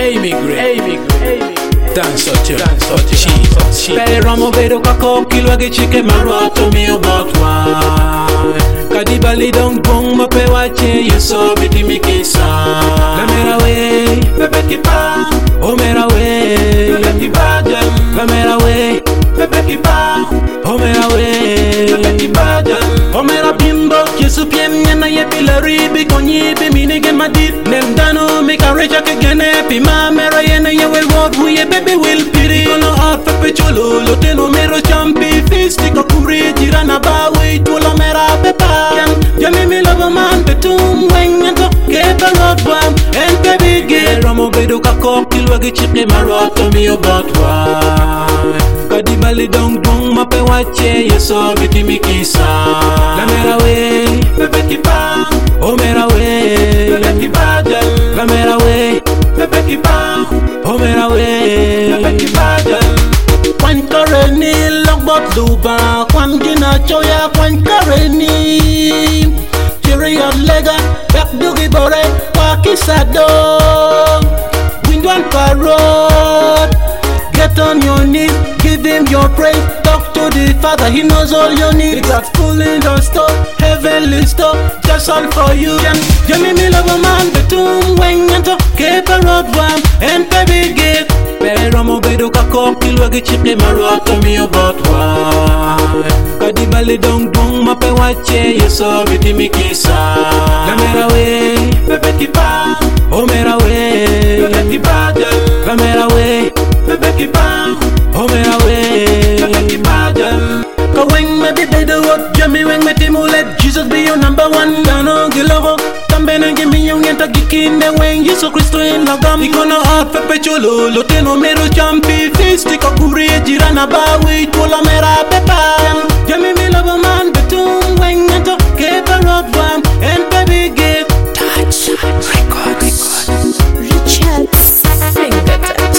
Amy Gray, dance cheese. Pero mo vedo kako kilo che chike maroto mio botwa. Kadibali dong bong ma pe wache you so biti mi kisa. La mera way, bebe kipa. O mera way, bebe kipa jam. La mera way, bebe kipa. O mera way, bebe kipa jam. O mera bimbo kisu piem nyana ye pilari bi konyi bi mini gen madit. Nem dano me ka recha ke gene pi ma mera yena ye we road wu ye baby will piri. Kono art fe cholo lo teno mero champi fisti ko kuri jirana ba we tola mera pepa. Yami mi love man betum wenyanto kepa road wam and baby get romo bedo kako kilwa ge chike maroto mi obotwa. Kadibali dong dong ma pe wache ye so biti mi kisa. La mera way, bebe kipa. O mera way, bebe kipa jam. La mera way, bebe kipa. O mera way, bebe kipa jam. Kwan kareni logbot duba, kwan gina choya kwan kareni. Chiriot lega, back dugi bore, wakisado. Windwan parrot, get on your knees, give him your praise. Talk to the Father, he knows all your needs. It's got full in the store, heavenly store, just all for you. Yami mi love a man, betum wenyanto, keep a road wam, and baby give. Pero mo bedo kako kilwa ge chike maroto mi obotwa. Kadibali dong dong ma pe wache ye so biti mi kisa. La mera way, bebe kipa. O mera way, bebe kipa jam. La mera way, bebe kipa. O mera way, bebe kipa jam. Ka weng me bi bedo what jami weng me timulet. Jesus be your number one. Dano gilogo. Tambena give me young yenta gikinde when Yesu Kristo in lagam. Ikono art pepe cholo lo teno mero champi fisti ko kuri jirana ba we tola mera pepa. Yami mi love man betum when yenta kepa road wam and baby give touch records. Richard sing the touch.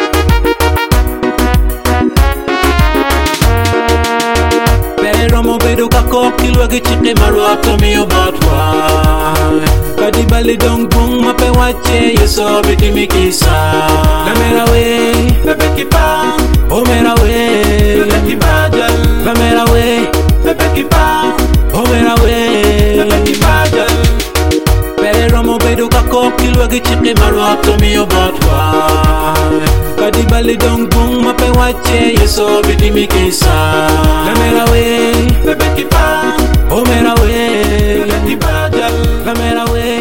Pero mo bedo kako kilwa ge chike maroto mi obotwa. Kadibali dong bong ma pe wache ye so biti mi kisa. La mera way, bebe kipa. O mera way, bebe kipa jam. La mera way, bebe kipa. O mera way, bebe kipa jam. Pero mo bedo kako kilwa ge chike maroto mi obotwa. Kadibali dong bong ma pe wache ye so biti mi kisa. La mera way, bebe kipa. O mera way, bebe kipa jam. La mera way.